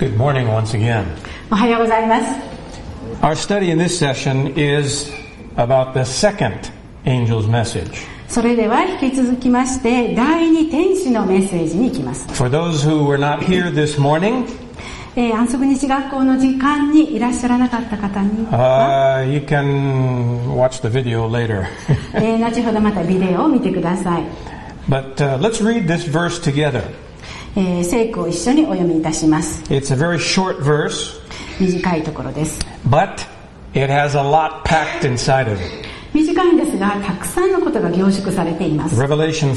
Good morning once again. おはようございます。 Our study in this session is about the second angel's message. それでは引き続きまして第二天使のメッセージに行きます。 For those who were not here this morning, 安息日学校の時間にいらっしゃらなかった方には、 you can watch the video later. 後ほどまたビデオを見てください。 But let's read this verse together. 聖句を一緒にお読みいたします。 It's a very short verse, 短いところです。 but it has a lot packed inside of it. 短いんですがたくさんのことが凝縮されています。 Revelation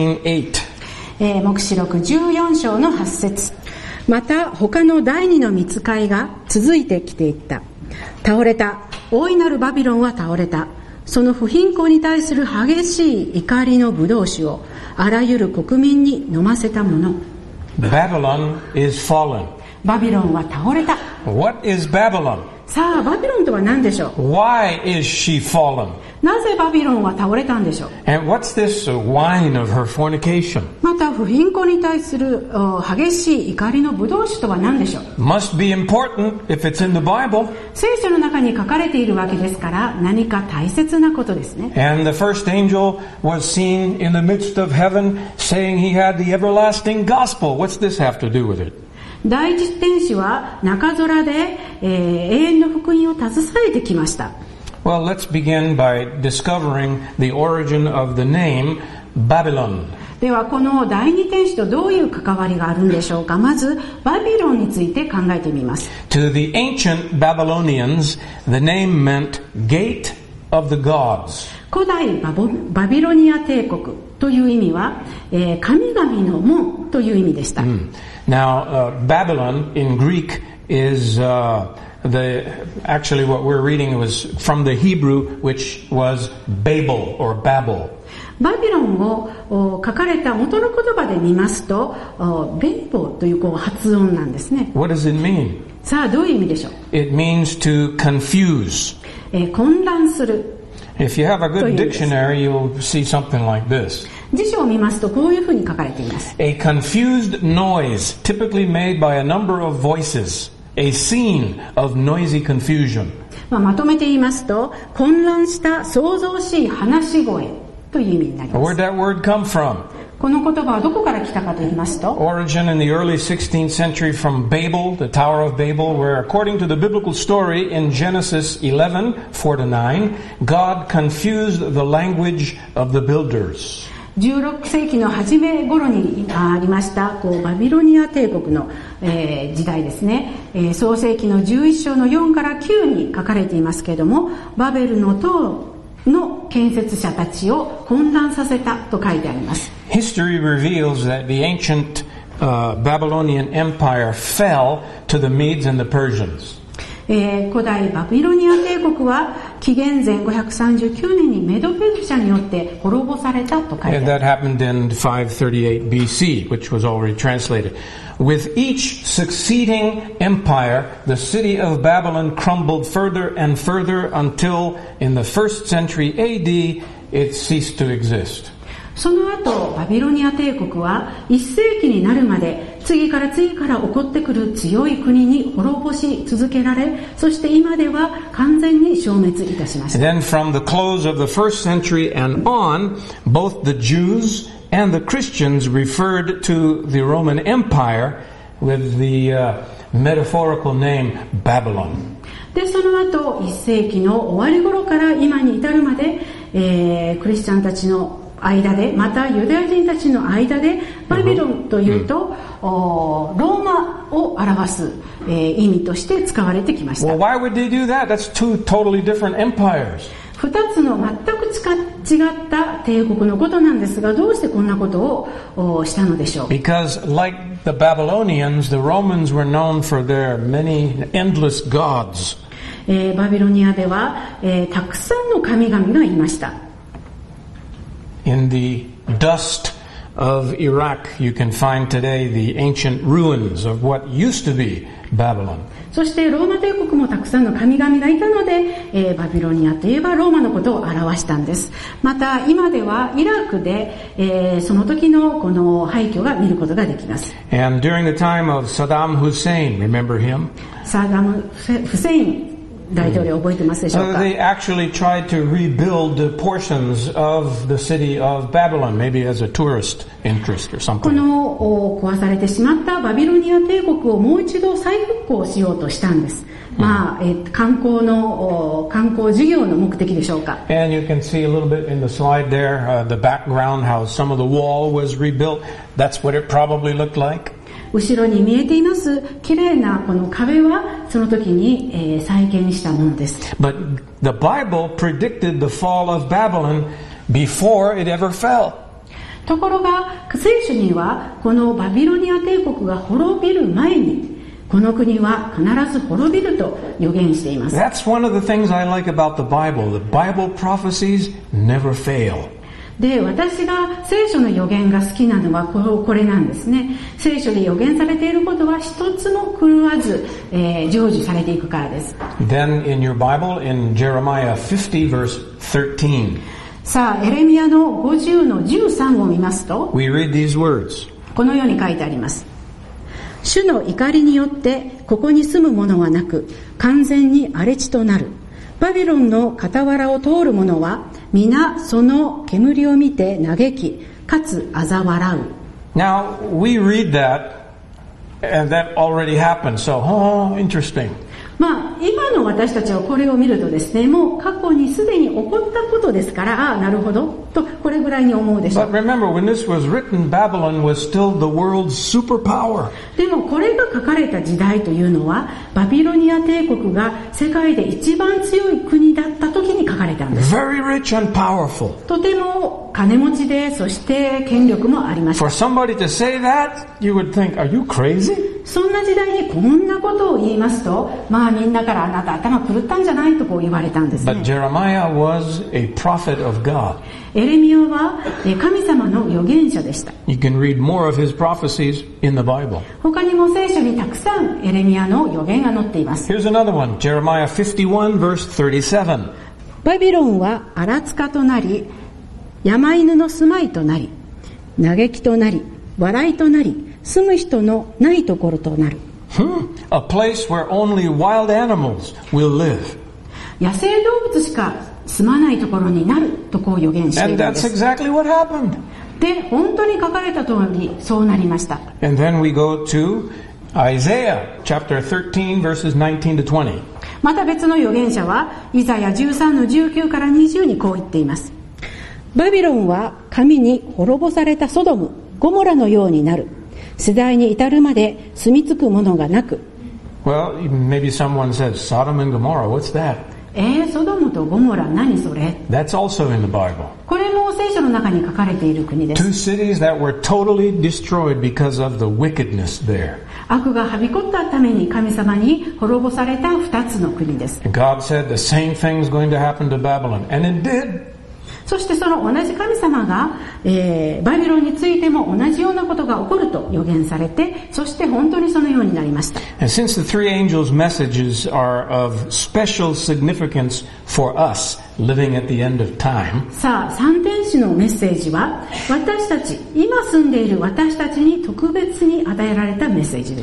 14:8. 黙示録14章の8節。また他の第二の御使いが続いてきていった。倒れた。大いなるバビロンは倒れた。その不貧困に対する激しい怒りの葡萄酒をあらゆる国民に飲ませたもの。 Babylon is fallen. バビロンは倒れた。 What is Babylon? さあバビロンとは何でしょう。 Why is she fallen? なぜバビロンは倒れたんでしょう。 And what's this wine of her fornication? また不貧困に対する激しい怒りの葡萄酒とは何でしょう。 Must be important if it's in the Bible. 聖書の中に書かれているわけですから何か大切なことですね。 And the first angel was seen in the midst of heaven saying he had the everlasting gospel. What's this have to do with it? 第一天使は中空で、永遠の福音を携えてきました。 Well, let's begin by discovering the origin of the name Babylon. ではこの第二天使とどういう関わりがあるんでしょうか。まずバビロンについて考えてみます。 To the ancient Babylonians, the name meant gate of the gods. 古代バビロニア帝国という意味は、神々の門という意味でした。 Now, Babylon in Greek is actually what we're reading was from the Hebrew, which was Babel or Babel. バビロンを書かれた元の言葉で見ますと、ベイボという発音なんですね。 What does it mean? さあどういう意味でしょう。 It means to confuse. 混乱する。 If you have a good dictionary, you'll see something like this. 辞書を見ますとこういうふうに書かれています。 A confused noise, typically made by a number of voices. A scene of noisy confusion. まとめて言いますと、混乱した創造しい話し声という意味になります。 Where'd that word come from? この言葉はどこから来たかと言いますと、 Origin in the early 16th century from Babel, the Tower of Babel, where according to the biblical story in Genesis 11:4-9, God confused the language of the builders. 16世紀の初め頃にありましたバビロニア帝国の、時代ですね。創世紀の11章の4から9に書かれていますけれども、バベルの塔の建設者たちを混乱させたと書いてあります。 History reveals that the ancient Babylonian Empire fell to the Medes and the Persians. 古代バビロニア帝国は紀元前539年にメドペルシャによって滅ぼされたと書いてあります。 And that happened in 538 BC, which was already translated. With each succeeding empire, the city of Babylon crumbled further and further until in the 1st century AD it ceased to exist. その後バビロニア帝国は1世紀になるまで次から次から起こってくる強い国に滅ぼし続けられ、そして今では完全に消滅いたしました。 And then from the close of the 1st century and on, both the Jews and the Christians referred to the Roman Empire with the metaphorical name Babylon. でその後1世紀の終わり頃から今に至るまで、クリスチャンたちの間で、またユダヤ人たちの間でバビロンというと、ローマを表す、意味として使われてきました。 Well, why would they do that? That's two totally different empires. 2つの全く違った帝国のことなんですが、どうしてこんなことをしたのでしょう。 Because like the Babylonians, the Romans were known for their many endless gods. バビロニアでは、たくさんの神々がいました。 In the dust of Iraq, you can find today the ancient ruins of what used to be Babylon. そしてローマ帝国もたくさんの神々がいたので、バビロニアといえばローマのことを表したんです。また今ではイラクで、その時のこの廃墟が見ることができます。 And during the time of Saddam Hussein, remember him? サダム・フセイン大統領覚えてますでしょうか。 They actually tried to rebuild portions of the city of Babylon, maybe as a tourist interest or こ something. の壊されてしまったバビロニア帝国をもう一度再復興しようとしたんです。観光事業の目的でしょうか。 And you can see a little bit in the slide there, the background, how some of the wall was rebuilt. That's what it probably looked like. 後ろに見えています綺麗なこの壁はその時に、再建したものです。 But the Bible predicted the fall of Babylon before it ever fell. ところが聖書にはこのバビロニア帝国が滅びる前にこの国は必ず滅びると予言しています。 That's one of the things I like about the Bible. The Bible prophecies never fail. で、私が聖書の予言が好きなのはこれなんですね。聖書で予言されていることは一つも狂わず、成就されていくからです。 Then in your Bible, in Jeremiah 50 verse 13, さあ、エレミヤの50の13を見ますと、 we read these words. このように書いてあります。主の怒りによってここに住む者はなく、完全に荒れ地となる。バビロンの傍らを通る者は皆その煙を見て嘆き、かつ嘲笑う。 Now, we read that, and that already happened, so, interesting. 今の私たちはこれを見るとですね、もう過去にすでに起こったことですから、なるほどとこれぐらいに思うでしょう。 But remember, when this was written, Babylon was still the world's superpower. でもこれが書かれた時代というのはバビロニア帝国が世界で一番強い国だった時に書かれたんです。 Very rich and powerful. とても金持ちで、そして権力もありました。 For somebody to say that, you would think, are you crazy? そんな時代にこんなことを言いますと、みんなからあなた頭狂ったんじゃないとこう言われたんですね。 But Jeremiah was a prophet of God. エレミヤは神様の預言者でした。 You can read more of his prophecies in the Bible. 他にも聖書にたくさんエレミヤの預言が載っています。 Here's another one, Jeremiah 51 verse 37. バビロンは荒塚となり、山犬の住まいとなり、嘆きとなり、笑いとなり、住む人のないところとなる。 A place where only wild animals will live. 野生動物しか住まないところになるとこう予言している And んで that's す。 exactly what happened. で、本当に書かれた通りそうなりました。 And then we go to Isaiah chapter 13 verses 19 to 20. また別の預言者はイザヤ13の19から20にこう言っています。バビロンは神に滅ぼされたソドム、ゴモラのようになる。世代に至るまで住み着くものがなく。 Well, maybe someone said, Sodom and Gomorrah, what's that? ソドムとゴモラ何それ。 That's also in the Bible. これも聖書の中に書かれている国です。 Two cities that were totally destroyed because of the wickedness there. 悪がはびこったために神様に滅ぼされた二つの国です。 And God said the same thing's going to happen to Babylon. And it did. そしてその同じ神様が、バビロンについても同じようなことが起こると予言されて、そして本当にそのようになりました。 And since the three angels' messages are of special significance for us living at the end of time, さあ、三天使のメッセージは私たち、今住んでいる私たちに特別に与えられたメッセージです。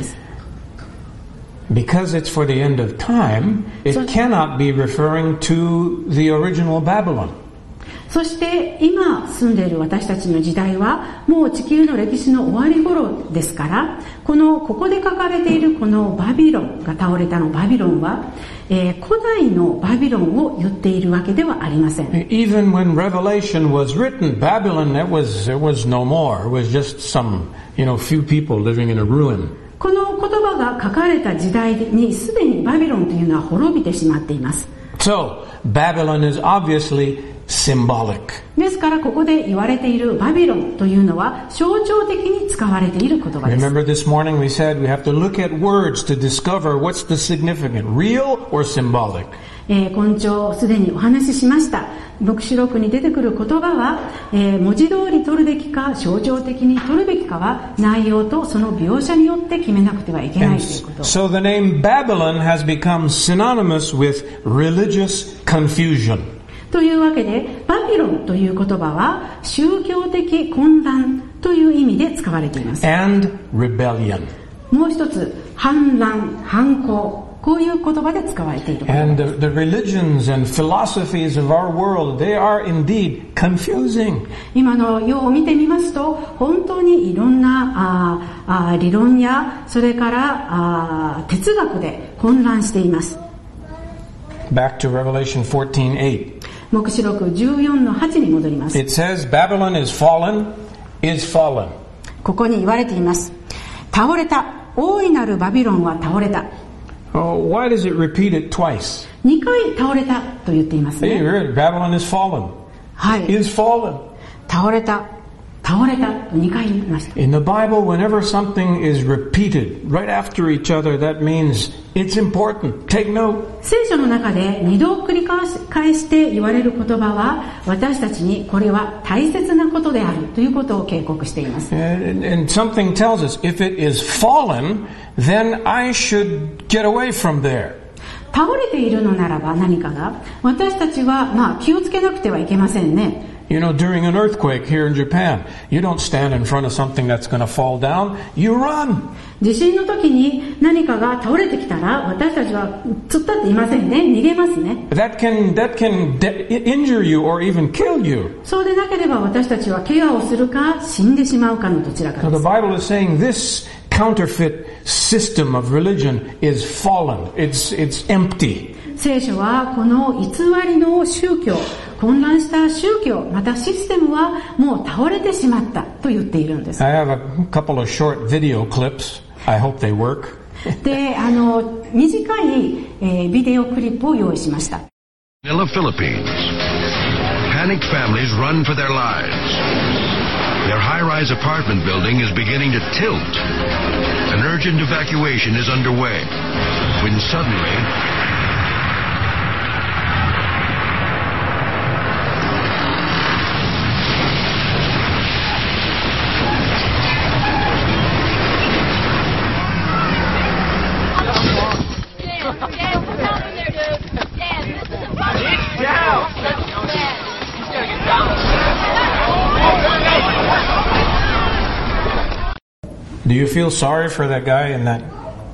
because it's for the end of time, it cannot be referring to the original Babylon. そして今住んでいる私たちの時代はもう地球の歴史の終わり頃ですから、ここで書かれているこのバビロンが倒れたのバビロンは、古代のバビロンを言っているわけではありません。 Even when Revelation was written, Babylon, there was no more. It was just some, few people living in a ruin. この言葉が書かれた時代にすでにバビロンというのは滅びてしまっています。 So, Babylon is obviously symbolic. ですからここで言われているバビロンというのは象徴的に使われている言葉です。 Remember this morning we said we have to look at words to discover what's the significant, real or symbolic. 今朝すでにお話ししました。黙示録に出てくる言葉は、文字通り取るべきか象徴的に取るべきかは内容とその描写によって決めなくてはいけない And ということ。 so the name Babylon has become synonymous with religious confusion. というわけでバビロンという言葉は宗教的混乱という意味で使われています。 And rebellion. もう一つ反乱、反抗、こういう言葉で使われている。 And the religions and philosophies of our world, they are indeed confusing. 今の世を見てみますと本当にいろんな理論やそれから哲学で混乱しています。 Back to Revelation 14:8. 黙示録 14:8 に戻ります。 It says Babylon is fallen, is fallen. ここに言われています。倒れた、大いなるバビロンは倒れた。 Oh, why does it repeat it twice? 2回倒れたと言っています Hey, ね。 you heard it. Babylon is fallen. はい。 Is fallen. 倒れた、倒れたと2回言いました。 In the Bible, whenever something is repeated right after each other, that means it's important. Take note. 聖書の中で2度繰り返して言われる言葉は私たちにこれは大切なことであるということを警告しています。 And something tells us if it is fallen, then I should get away from there. 倒れているのならば何かが私たちは気をつけなくてはいけませんね。 You know, during an earthquake here in Japan, you don't stand in front of something that's going to fall down. You run. 地震の時に何かが倒れてきたら私たちは突っ立っていませんね。逃げますね。 That can injure you or even kill you. そうでなければ私たちは怪我をするか死んでしまうかのどちらか So で the す。 Bible is saying this counterfeit system of religion is fallen. It's empty. 聖書はこの偽りの宗教、混乱した宗教、またシステムはもう倒れてしまったと言っているんです。 I have a couple of short video clips. I hope they work. で、短い、ビデオクリップを用意しました。 Manila, Philippines. Panicked families run for their lives. Their high-rise apartment building is beginning to tilt. An urgent evacuation is underway. When suddenly, Do you feel sorry for that guy in that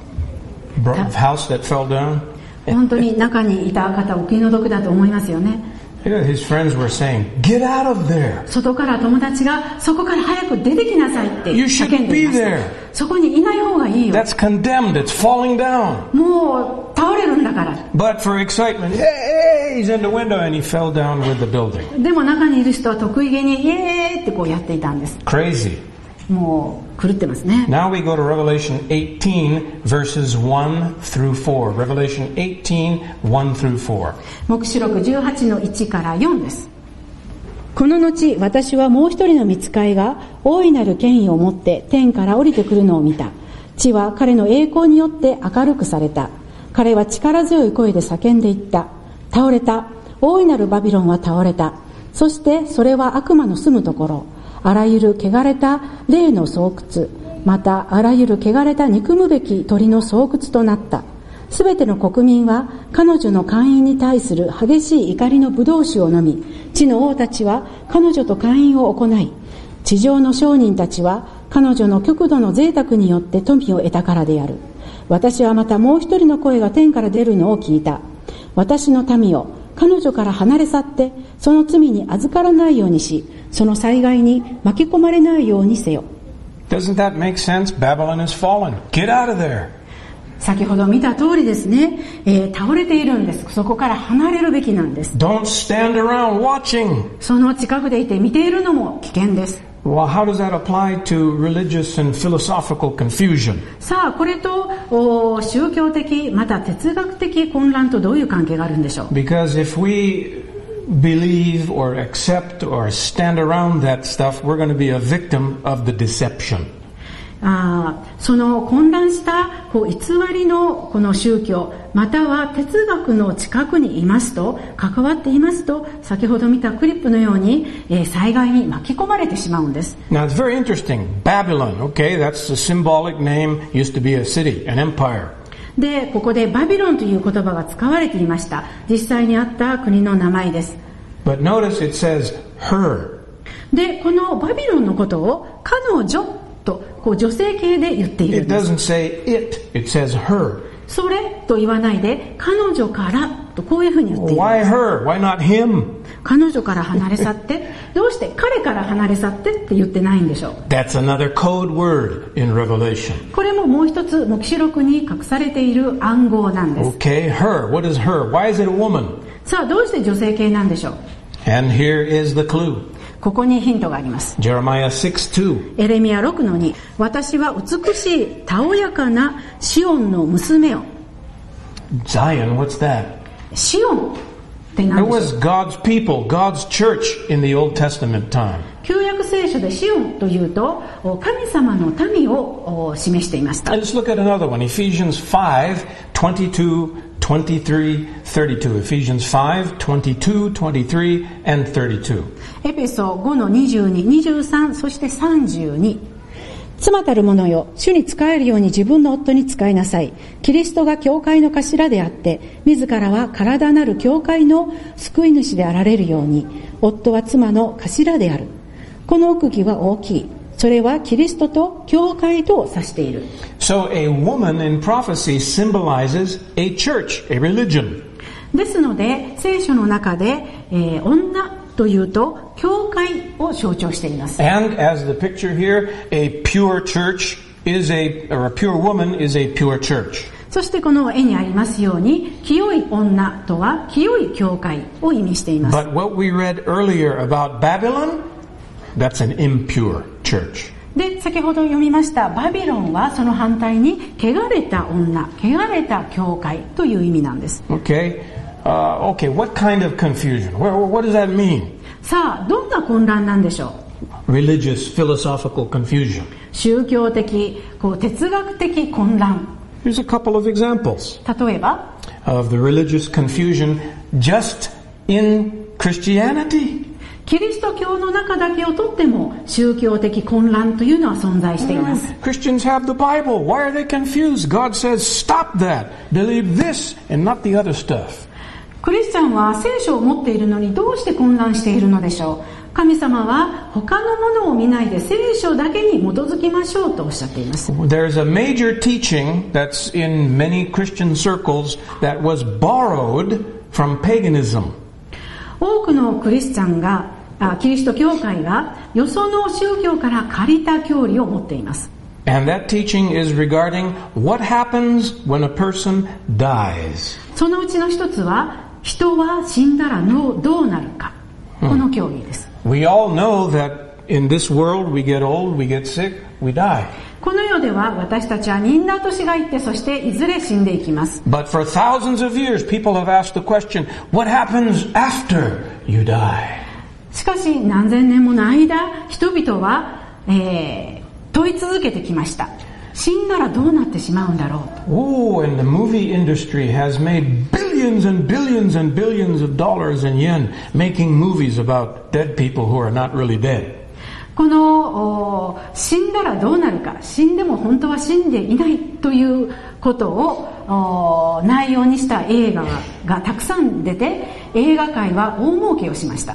house that fell down? 本当に中にいた方お気の毒だと思いますよね。 His friends were saying, "Get out of there." 外から友達がそこから早く出てきなさいって You 叫 shouldn't んでい be ました。 there. そこにいない方がいいよ。 That's condemned. It's falling down. もう倒れるんだから。 But for excitement, hey, he's in the window and he fell down with the building. でも中にいる人は得意げにイエーイってこうやっていたんです。 Crazy. もう狂ってますね。 Now we go to Revelation 18 verses 1 through 4. Revelation 18, 1 through 4. 黙示録18の1から4です。この後私はもう一人の御使いが大いなる権威を持って天から降りてくるのを見た。地は彼の栄光によって明るくされた。彼は力強い声で叫んでいった。倒れた。大いなるバビロンは倒れた。そしてそれは悪魔の住むところ。あらゆる汚れた霊の巣窟、またあらゆる汚れた憎むべき鳥の巣窟となった。すべての国民は彼女の会員に対する激しい怒りの葡萄酒を飲み、地の王たちは彼女と会員を行い、地上の商人たちは彼女の極度の贅沢によって富を得たからである。私はまたもう一人の声が天から出るのを聞いた。私の民を彼女から離れ去ってその罪に預からないようにし、その災害に巻き込まれないようにせよ。 Doesn't that make sense? Babylon is fallen. Get out of there. 先ほど見た通りですね、倒れているんです。そこから離れるべきなんです。 Don't stand around watching. その近くでいて見ているのも危険です。 Well, how does that apply to religious and philosophical confusion? さあこれと宗教的また哲学的混乱とどういう関係があるんでしょう。 Because if we believe or accept or stand around that stuff, we're going to be a victim of the deception. その混乱した偽りのこの宗教または哲学の近くにいますと関わっていますと先ほど見たクリップのように、災害に巻き込まれてしまうんです。 Now it's very interesting. Babylon, okay, that's a symbolic name, used to be a city, an empire. でここでバビロンという言葉が使われていました。実際にあった国の名前です。 But notice it says her. でこのバビロンのことを彼女と女性形で言っているん It です。 doesn't say it, it says her. それと言わないで彼女からとこういうふうに言っている。 Why her? Why not him? 彼女から離れ去ってどうして彼から離れ去ってって言ってないんでしょう。 That's another code word in Revelation. これももう一つ黙示録に隠されている暗号なんです。 Okay, her. What is her? Why is it a woman? さあどうして女性系なんでしょう。 And here is the clue. ここにヒントがあります。 Jeremiah 6:2. エレミヤ 6:2 私は美しいたおやかなシオンの娘を。 Zion, what's that? シオンって何 It でしょ was う。 God's people, God's church in the Old Testament time. 旧約聖書でシオンというと神様の民を示していました。 Let's look at another one. Ephesians 5:22-23-32. Ephesians 5:22-23 and 32. エペソ5の22、23そして32。妻たる者よ、主に仕えるように自分の夫に仕えなさい。キリストが教会の頭であって、自らは体なる教会の救い主であられるように、夫は妻の頭である。この奥義は大きい。それはキリストと教会とを指している。 So a woman in prophecy symbolizes a church, a religion. ですので、聖書の中で、女というと教会を象徴しています。 And as the picture here, a pure church is or a pure woman is a pure church. そしてこの絵にありますように、清い女とは清い教会を意味しています。 But what we read earlier about Babylon, that's an impure church. で、先ほど読みましたバビロンはその反対に汚れた女、汚れた教会という意味なんです。 Okay? Okay, what kind of confusion? What does that mean? さあ、どんな混乱なんでしょう。 Religious, philosophical confusion. 宗教的、哲学的混乱。 Here's a couple of examples 例えば、 of the religious confusion just in Christianity. キリスト教の中だけをとっても宗教的混乱というのは存在しています。 Christians have the Bible. Why are they confused? God says, stop that. Believe this and not the other stuff. クリスチャンは聖書を持っているのにどうして混乱しているのでしょう。神様は他のものを見ないで聖書だけに基づきましょうとおっしゃっています。 There's a major teaching that's in many Christian circles that was borrowed from paganism. 多くのクリスチャンがキリスト教会がよその宗教から借りた教理を持っています。 And that teaching is regarding what happens when a person dies. そのうちの一つは人は死んだらどうなるか、この教理です。 We all know that in this world we get old, we get sick, we die. この世では私たちはみんな年がいってそしていずれ死んでいきます。 But for thousands of years people have asked the question, what happens after you die? しかし何千年もの間人々は、問い続けてきました。死んだらどうなってしまうんだろうと。 Oh, and the movie industry has made billions and billions and billions of dollars and yen making movies about dead people who are not really dead. この死んだらどうなるか、死んでも本当は死んでいないということを内容にした映画がたくさん出て、映画界は大儲けをしました。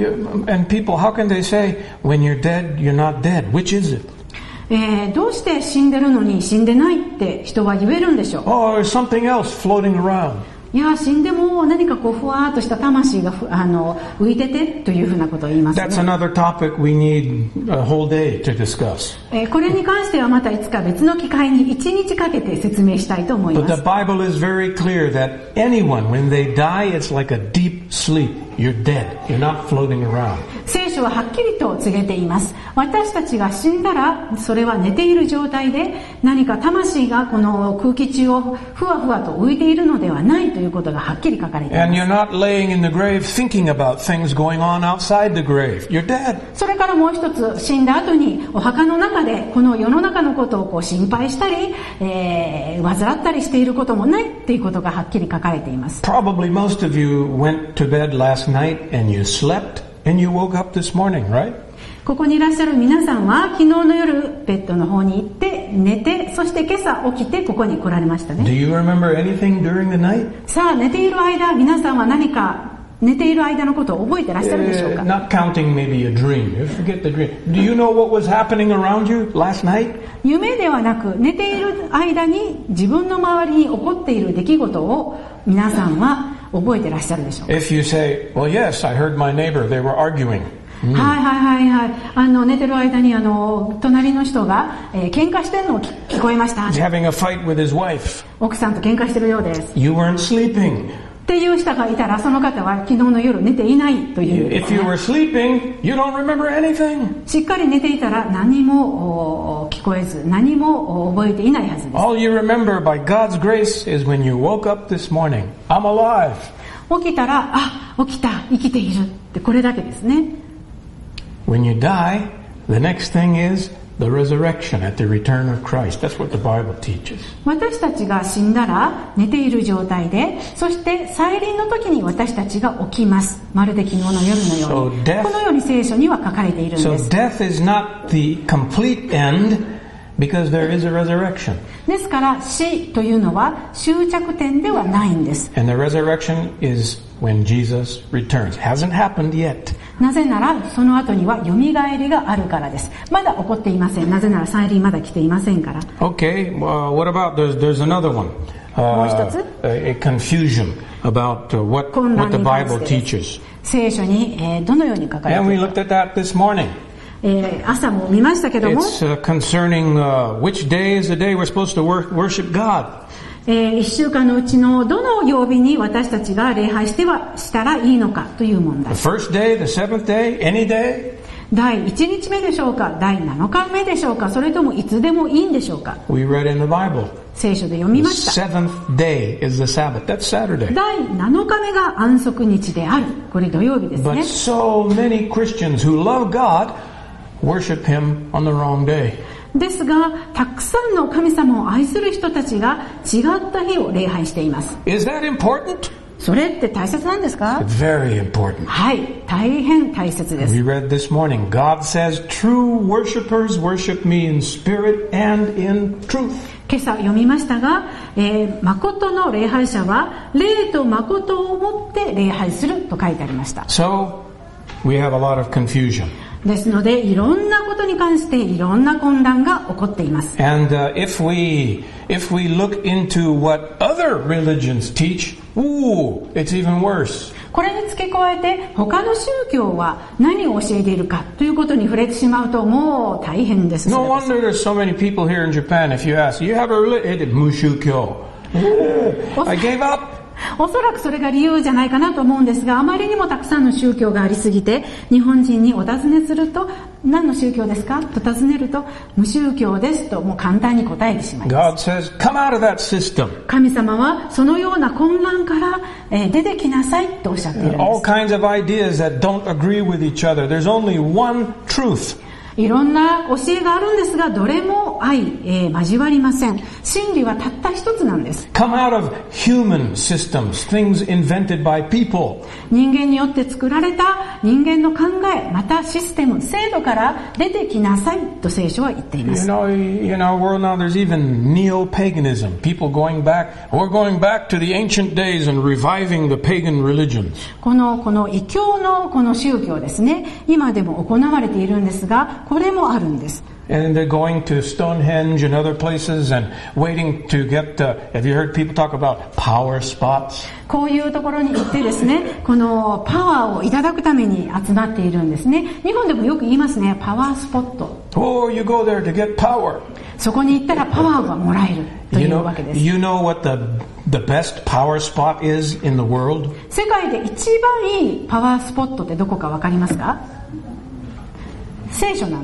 And people, how can they say, when you're dead, you're not dead? Which is it? どうして死んでるのに死んでないって人は言えるんでしょう。 Oh, there's something else floating around. いや死んでも何かふわーっとした魂が浮いててというふうなことを言いますね。 That's another topic we need a whole day to discuss. これに関してはまたいつか別の機会に1日かけて説明したいと思い But ま the す。 Bible is very clear that anyone, when they die, it's like a deep sleep. You're dead. You're not floating around. 聖書ははっきりと告げています。私たちが死んだらそれは寝ている状態で、何か魂がこの空気中をふわふわと浮いているのではないということがはっきり書かれていま And す。 you're not laying in the grave thinking about things going on outside the grave. You're dead. それからもう一つ、死んだ後にお墓の中でこの世の中のことをこう心配したり、患ったりしていることもないっていうことがはっきり書かれています。 Probably most of you went to bed last night and you slept and you woke up this morning, right? ここにいらっしゃる皆さんは昨日の夜ベッドの方に行って寝て、そして今朝起きてここに来られました Do ね。 you remember anything during the night? さあ寝ている間、皆さんは何か寝ている間のことを覚えてらっしゃるでしょうか。 Not counting maybe a dream. You forget the dream. Do you know what was happening around you last night? 夢ではなく寝ている間に自分の周りに起こっている出来事を皆さんは覚えてらっしゃるでしょうか。 If you say, well, yes, I heard my neighbor, they were arguing. はいはいはいはい。寝てる間に隣の人が、喧嘩してるのを聞こえました。 He's having a fight with his wife. 奥さんと喧嘩してるようです。 You weren't sleeping. っていう人がいたら、その方は昨日の夜寝ていないという意味です If you ね。 were sleeping, you don't remember anything. しっかり寝ていたら何も聞こえず、何も覚えていないはずです。 All you remember by God's grace is when you woke up this morning. I'm alive. 起きたら、起きた、生きているってこれだけですね。 When you die, the next thing is the resurrection at the return of Christ. That's what the Bible teaches. 私たちが死んだら寝ている状態で、そして再臨の時に私たちが起きます。まるで昨日の夜のように。 So death- このように聖書には書かれているん So です。 death is not the complete end because there is a resurrection. ですから死というのは終着点ではないんです。 And the resurrection is when Jesus returns. Hasn't happened yet. なぜならその後には蘇りがあるからです。まだ起こっていません。なぜなら再臨まだ来ていませんから。 Okay, what about, there's another one. もう一つ。 A confusion about what the Bible teaches. 聖書に、どのように書かれて And い we るか。 looked at that this morning. 朝も見ましたけども、 It's concerning which day is the day we're supposed to worship God. 1週間のうちのどの曜日に私たちが礼拝したらいいのかという問題。 The first day, the seventh day, any day? 第1日目でしょうか、第7日目でしょうか、それともいつでもいいんでしょうか。 We read in the Bible. 聖書で読み The ました。 seventh day is the Sabbath. That's Saturday. 第7日目が安息日である。これ土曜日ですね。 But so many Christians who love God worship Him on the wrong day. ですが、たくさんの神様を愛する人たちが違った日を礼拝しています。 Is that important? それって大切なんですか？ It's very important. はい、大変大切です。 We read this morning, God says, true worshipers worship me in spirit and in truth. 今朝読みましたが、誠の礼拝者は霊と誠をもって礼拝すると書いてありました。 So, we have a lot of confusion. ですので、いろんなことに関していろんな混乱が起こっています。 And if we look into what other religions teach, it's even worse. これに付け加えて、他の宗教は何を教えているかということに触れてしまうと、もう大変です。 No wonder there's so many people here in Japan. If you ask, you have a religion, Mushukyo. I gave up. おそらくそれが理由じゃないかなと思うんですが、あまりにもたくさんの宗教がありすぎて、日本人にお尋ねすると、何の宗教ですかと尋ねると、無宗教ですともう簡単に答えてしまいます。 God says, come out of that system. 神様はそのような混乱から出てきなさいとおっしゃっているんで All す。 kinds of ideas that don't agree with each other. There's only one truth. いろんな教えがあるんですが、どれも交わりません。真理はたった一つなんです。 Come out of human systems, things invented by people. 人間によって作られた人間の考え、またシステム、制度から出てきなさいと聖書は言っていま You す。 know, in our world now, there's even neo-paganism. People we're going back to the ancient days and reviving the pagan religions. この異教のこの宗教ですね、今でも行われているんですが、これもあるんです。 And they're going to Stonehenge and other places and waiting to get, have you heard people talk about power spots? こういうところに行ってですね、このパワーをいただくために集まっているんですね。日本でもよく言いますね、パワースポット。 Oh, you go there to get power. そこに行ったらパワーがもらえるというわけです。 You know what the best power spot is in the world? 世界で一番いいパワースポットってどこかわかりますか？聖書なんです。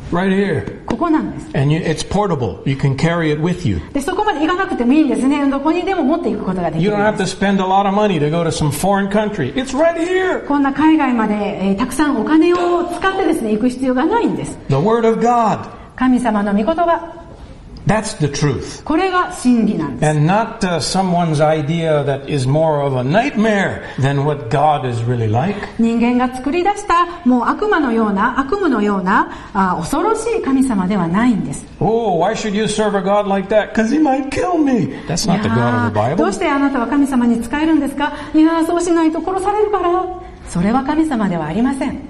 Right here. ここなんです。 And it's portable. You can carry it with you. で、そこまで行かなくてもいいんですね。どこにでも持っていくことができ You る don't ん have で to す。 spend a lot of money to go to some foreign country. It's right here. こんな海外まで、たくさんお金を使ってですね、行く必要がないんです。 The Word of God. 神様の御言葉。 That's the truth. これが真理なんです。 And not someone's idea that is more of a nightmare than what God is really like. 人間が作り出したもう悪夢のような恐ろしい神様ではないんです。 Oh, why should you serve a God like that? Because he might kill me. That's not the God of the Bible. どうしてあなたは神様に仕えるんですか？いや、そうしないと殺されるから。それは神様ではありません。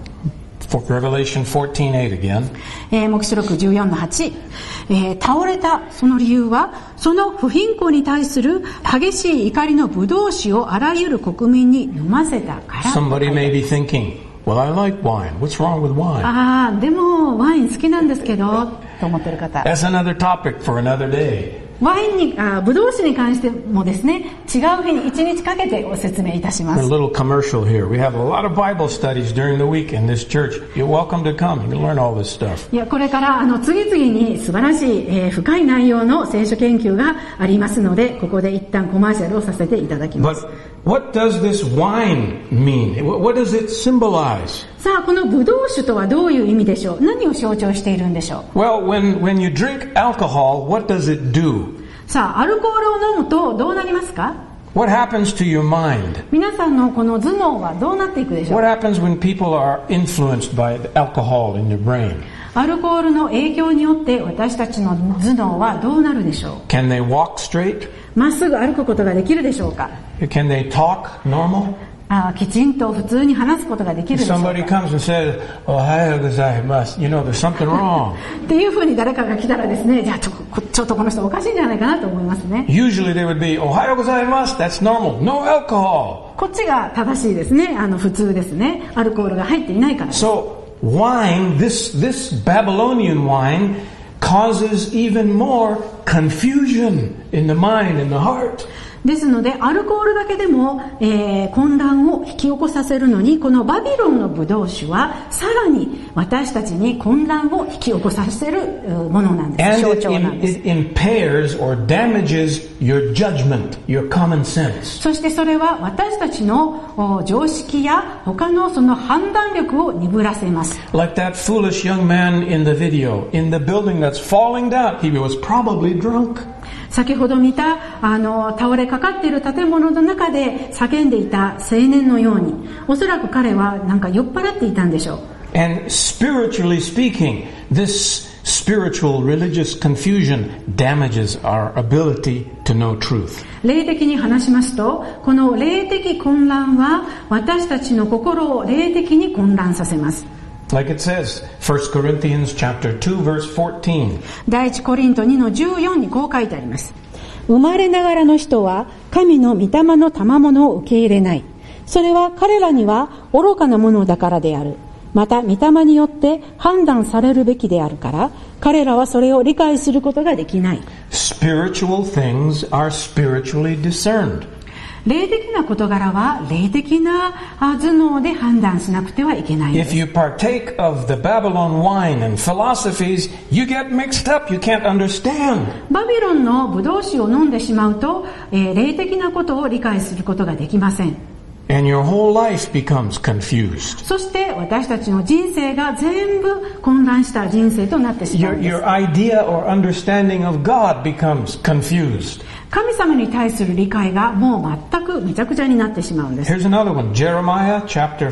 Revelation 14:8 again. 黙示録 14:8、倒れたその理由はその不貧困に対する激しい怒りのブドウ酒をあらゆる国民に飲ませたから。 Somebody may be thinking, well, I like wine. What's wrong with wine? でもワイン好きなんですけどと思ってる方。 That's another topic for another day. ワインにブドウ酒に関してもですね、違う日に1日かけてご説明いたします。 A little commercial here. We have a lot of Bible studies during the week in this church. You're welcome to come. You can learn all this stuff. いや、これから次々に素晴らしい、深い内容の聖書研究がありますので、ここで一旦コマーシャルをさせていただきます。 But what does this wine mean? What does it symbolize? さあ、このブドウ酒とはどういう意味でしょう？何を象徴しているんでしょう？ Well, when you drink alcohol, what does it do? さあ、アルコールを飲むとどうなりますか？ What happens to your mind? 皆さんのこの頭脳はどうなっていくでしょう？ What happens when people are influenced by the alcohol in your brain? アルコールの影響によって私たちの頭脳はどうなるでしょう？ Can they walk straight? まっすぐ歩くことができるでしょうか？ Can they talk normal? きちんと普通に話すことができるでしょうか？ Somebody comes and says, "Ohayou gozaimasu." You know, there's something wrong. っていうふうに誰かが来たらですね、じゃあちょっとこの人おかしいんじゃないかなと思いますね。 Usually they would be, "Ohayou gozaimasu." That's normal. No alcohol. こっちが正しいですね。普通ですね。アルコールが入っていないから。 So wine, this Babylonian wine, causes even more confusion in the mind and the heart. ですのでアルコールだけでも、混乱を引き起こさせるのに、このバビロンのブドウ酒はさらに私たちに混乱を引き起こさせるものなんです。 And 象徴なんです。 it impairs or damages your judgment, your common sense. そしてそれは私たちの常識や他のその判断力を鈍らせます。 Like that foolish young man in the video, in the building that's falling down. He was probably drunk. 先ほど見た倒れかかっている建物の中で叫んでいた青年のように、おそらく彼はなんか酔っ払っていたんでしょう。 And spiritually speaking, this spiritual religious confusion damages our ability to know truth. 霊的に話しますと、この霊的混乱は私たちの心を霊的に混乱させます。 Like it says, 1 Corinthians chapter 2 verse 14. 第一コリント2の14にこう書いてあります。生まれながらの人は神の御霊の賜物を受け入れない。それは彼らには愚かなものだからである。また御霊によって判断されるべきであるから、彼らはそれを理解することができない。 Spiritual things are spiritually discerned. 霊的な事柄は霊的な頭脳で判断しなくてはいけないんです。 If you partake of the Babylon wine and philosophies, you get mixed up. You can't understand. バビロンのブドウ酒を飲んでしまうと、霊的なことを理解することができません。 And your whole life becomes confused. そして私たちの人生が全部混乱した人生となってしまうんです。 Your idea or understanding of God becomes confused. 神様に対する理解がもう全くめちゃくちゃになってしまうんです。 Here's another one. Jeremiah chapter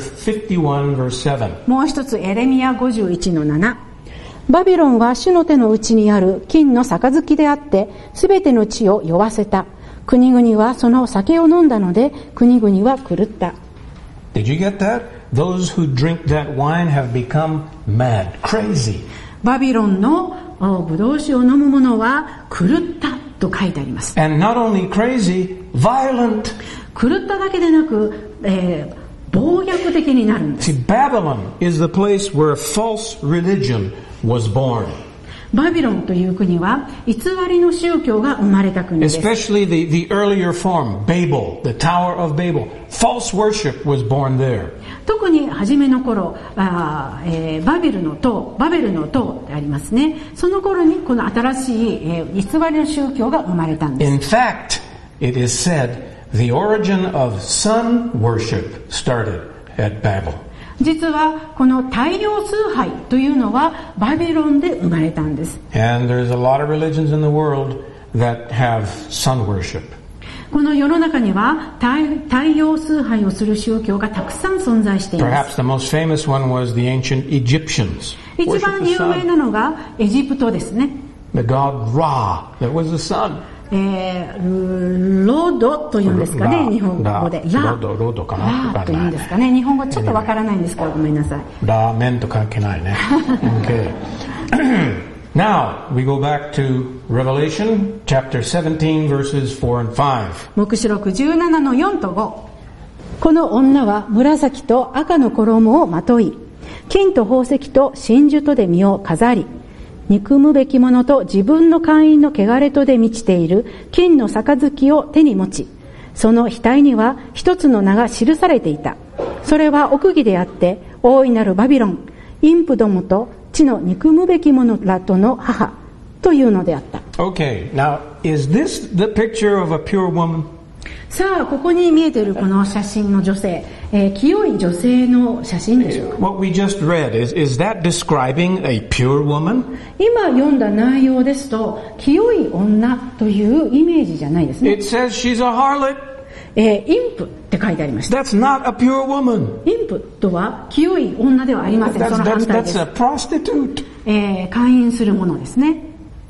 51 verse 7. もう一つエレミヤ51の7。バビロンは主の手の内にある金の杯であって、すべての地を酔わせた。国々はその酒を飲んだので、国々は狂った。 Did you get that? Those who drink that wine have become mad, crazy. バビロンのブドウ酒を飲む者は狂ったと書いてあります。 And not only crazy, violent. 狂っただけでなく、暴虐的になるんです。 See, Babylon is the place where false religion was born. バビロンという国は偽りの宗教が生まれた国です。 Especially the earlier form, Babel, the Tower of Babel. False worship was born there. 特に初めの頃、バベルの塔でありますね。その頃にこの新しい、偽りの宗教が生まれたんです。 In fact, it is said the origin of sun worship started at Babel. 実はこの太陽崇拝というのはバビロンで生まれたんです。 And there's a lot of religions in the world that have sun worship. この世の中には太陽崇拝をする宗教がたくさん存在しています。 Perhaps the most famous one was the ancient Egyptians. 一番有名なのがエジプトですね。 The god Ra, that was the sun. ロドというんですかね、日本語で。 ロドかな。 ラというんですかね、日本語ちょっとわからないんですけど、ごめんなさい。 ラーメンと関係ないね。Okay. Now, we go back to Revelation, chapter 17, verses 4 and 5. 黙示録17の4と5。この女は紫と赤の衣をまとい、金と宝石と真珠とで身を飾り、憎むべきものと自分の会員の汚れとで満ちている金の杯を手に持ち、その額には一つの名が記されていた。それは奥義であって、大いなるバビロン、淫婦どもと地の憎むべき者らとの母というのであった。 Okay, now, is this the picture of a pure woman? さあ、ここに見えているこの写真の女性、清い女性の写真でしょうか。 What we just read, is that describing a pure woman? 今読んだ内容ですと、清い女というイメージじゃないですね。 It says she's a harlot. 淫婦って書いてありました。 That's not a pure woman. 淫婦とは清い女ではありません。その反対です。 That's a prostitute. 会員するものですね。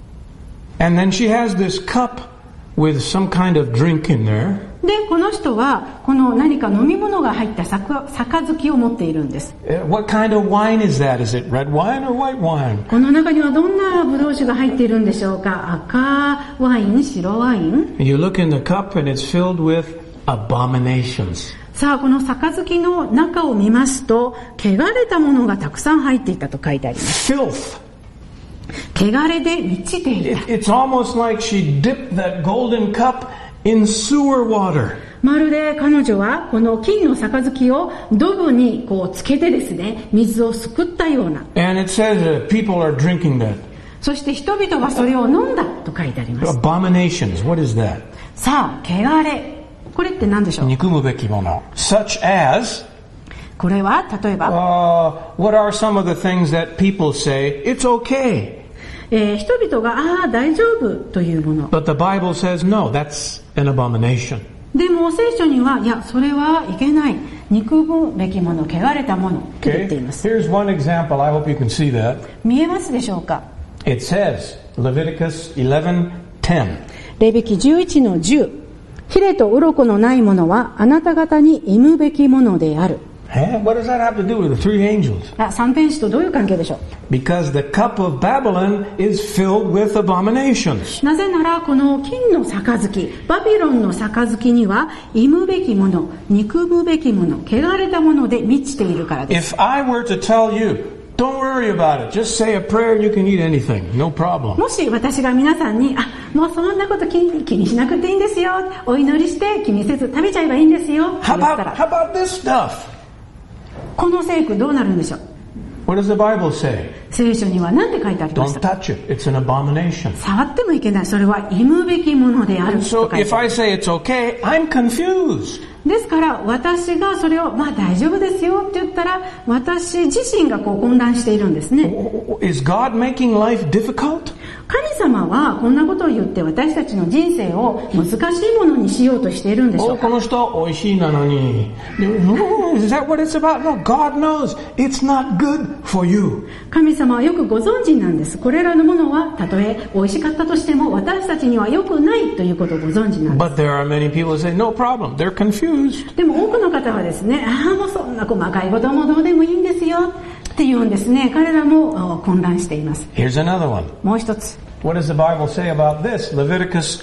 And then she has this cup with some kind of drink in there. で、この人はこの何か飲み物が入った杯を持っているんです。 What kind of wine is that? Is it red wine or white wine? この中にはどんなブドウ酒が入っているんでしょうか。赤ワイン、白ワイン。 You look in the cup and it's filled with abominations. さあ、この杯の中を見ますと、汚れたものがたくさん入っていたと書いてあります。 Filth. 汚れで満ちていた。 It's almost like she dipped that golden cup in sewer water. まるで彼女はこの金の杯をドブにこうつけてですね、水をすくったような。 And it says that people are drinking that. そして人々はそれを飲んだと書いてあります。 Abominations. What is that? さあ、汚れ。これって何でしょう。 憎むべきもの。Such as. これは例えば。 What are some of the things that people say? It's okay. 人々が大丈夫というもの。 But the Bible says no. That's an abomination. でも聖書にはいやそれはいけない。憎むべきもの、汚れたものと言っています。 Here's one example. I hope you can see that. 見えますでしょうか。 It says Leviticus 11:10. レビ記11の10。ヒレと鱗のないものはあなた方に忌むべきものである。 What does that have to do with the three angels? 三天使とどういう関係でしょう。 Because the cup of Babylon is filled with abominations. なぜならこの金の杯、バビロンの杯には忌むべきもの、憎むべきもの、汚れたもので満ちているからです。 If I were to tell you, don't worry about it, just say a prayer and you can eat anything, no problem. もし私が皆さんにもうそんなこと気にしなくていいんですよ、お祈りして気にせず食べちゃえばいいんですよ。 How about this stuff? この聖句どうなるんでしょう。 What does the Bible say? 聖書には何て書いてありまし Don't た。 touch it. It's an abomination. 触ってもいけない。それは忌むべきものであると So 書いて if あ I る。 say it's okay, I'm confused. ですから私がそれを大丈夫ですよって言ったら私自身が混乱しているんですね。 Is God making life difficult? 神様はこんなことを言って私たちの人生を難しいものにしようとしているんでしょうか。 この人美味しいなのに。Is that what it's about? No, God knows it's not good for you. 神様はよくご存知なんです。これらのものはたとえ美味しかったとしても私たちには良くないということをご存知なんです。 But there are many people who say no problem. They're confused. でも多くの方はですね、もうそんな細かいこともどうでもいいんですよって言うんですね。彼らも混乱しています。 Here's another one. もう一つ。 What does the Bible say about this? Leviticus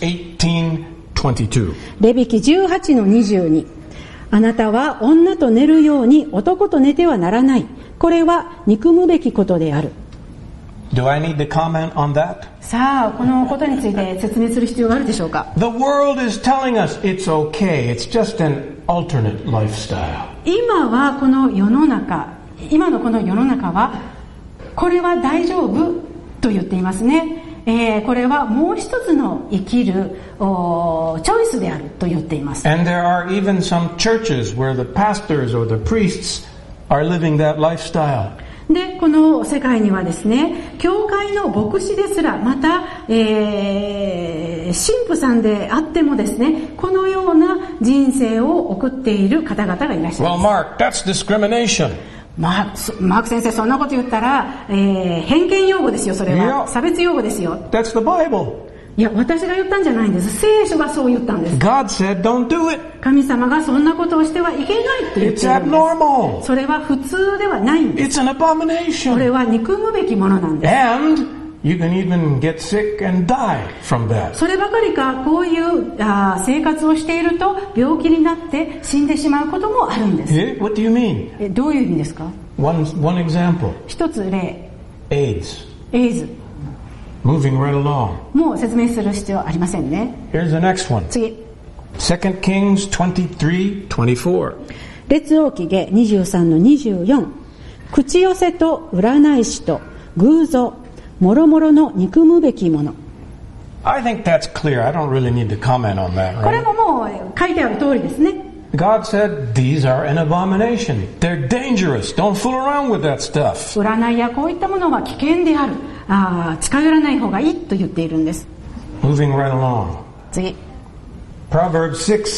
18:22. レビ記18の22。あなたは女と寝るように男と寝てはならない。これは憎むべきことである。 Do I need to comment on that? さあ、このことについて説明する必要があるでしょうか。 The world is telling us it's okay. It's just an alternate lifestyle. 今はこの世の中、今のこの世の中は、これは大丈夫と言っていますね。これはもう一つの生きるチョイスであると言っています。 And there are even some churches where the pastors or the priests are living that lifestyle. で、この世界にはですね、教会の牧師ですら、また、神父さんであってもですね、このような人生を送っている方々がいらっしゃいます。 Well, Mark, that's discrimination. マーク先生、そんなこと言ったら、偏見用語ですよ、それは。差別用語ですよ。 That's the Bible. いや、私が言ったんじゃないんです。聖書がそう言ったんです。 God said, don't do it. 神様がそんなことをしてはいけないと言っているんです。 It's abnormal. それは普通ではないんです。 It's an abomination. これは憎むべきものなんです。 And you can even get sick and die from that. そればかりか、こういう生活をしていると病気になって死んでしまうこともあるんです。 What do you mean? どういう意味ですか？ One example. 一つ例。 AIDS. エイズ。 Moving right along. もう説明する必要ありませんね。 Here's the next one. 次。 2 Kings 23:24. 列王記下23の24。口寄せと占い師と偶像、もろもろの憎むべきもの。 I think that's clear. I don't really need to comment on that, right? これももう書いてある通りですね。 God said, these are an abomination. They're dangerous. Don't fool around with that stuff. 占いやこういったものは危険である。近寄らない方がいいと言っているんです。 Moving right along. 次。 Proverbs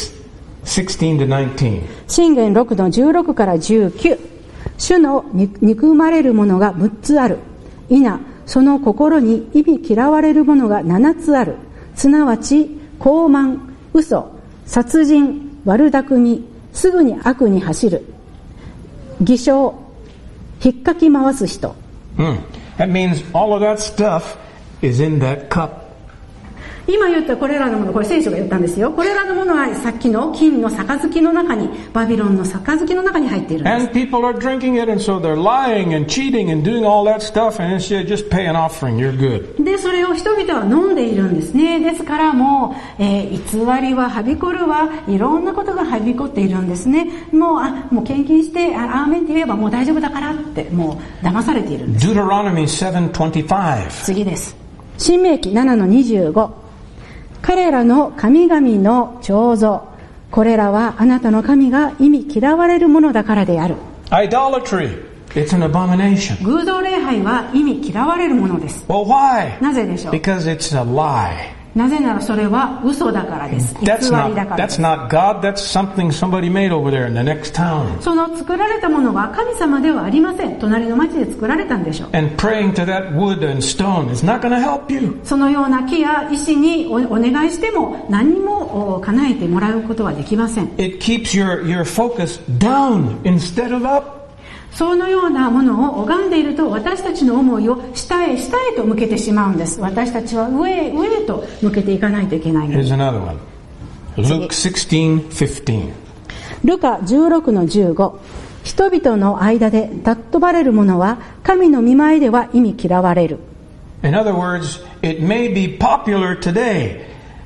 6:16-19. 箴言6の16から19。主の憎まれるものが6つある。いな、その心に意味嫌われるものが7つある。すなわち、傲慢、嘘、殺人、悪巧み、すぐに悪に走る。偽証、引っかき回す人。 That means all of that stuff is in that cup. 今言ったこれらのもの、これ聖書が言ったんですよ。これらのものはさっきの金の杯の中に、バビロンの杯の中に入っているんです。 And people are drinking it, and so they're lying and cheating and doing all that stuff, and instead just pay an offering, you're good. で、それを人々は飲んでいるんですね。ですからもう、偽りははびこるわ、いろんなことがはびこっているんですね。もう献金して、アーメンって言えばもう大丈夫だからって、もう騙されているんです。 Deuteronomy 7:25. 次です。申命記7の25。彼らの神々の彫像、これらはあなたの神が意味嫌われるものだからである。 Idolatry, it's an abomination. 偶像礼拝は意味嫌われるものです。 Well, why? なぜでしょう？ Because it's a lie. なぜならそれは嘘だからです。偽りだからです。 That's not God. That's something somebody made over there in the next town. その作られたものは神様ではありません。隣の町で作られたんでしょう。 And praying to that wood and stone is not going to help you. そのような木や石にお願いしても何も叶えてもらうことはできません。 It keeps your focus down instead of up. そのようなものを拝んでいると私たちの思いを下へ下へと向けてしまうんです。私たちは上へ上へと向けていかないといけないのです。 Here's another one. Luke 16:15. ルカ16の15。人々の間で尊ばれるものは神の御前では意味嫌われる。 In other words, it may be popular today,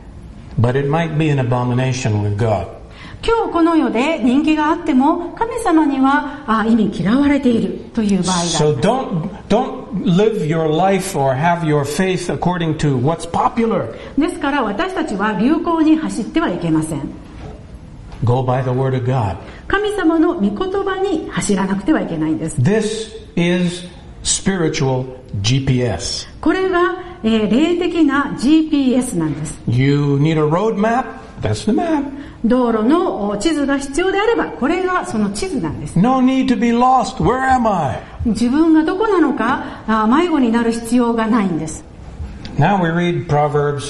but it might be an abomination with God. 今日この世で人気があっても神様には意味嫌われているという場合があります。 So don't live your life or have your faith according to what's popular. ですから私たちは流行に走ってはいけません。 Go by the word of God. 神様の御言葉に走らなくてはいけないんです。 This is spiritual GPS. これが、霊的な GPS なんです。 You need a road map? That's the map. 道路の地図が必要であればこれがその地図なんです。 No need to be lost. Where am I? 自分がどこなのか迷子になる必要がないんです。 Now we read Proverbs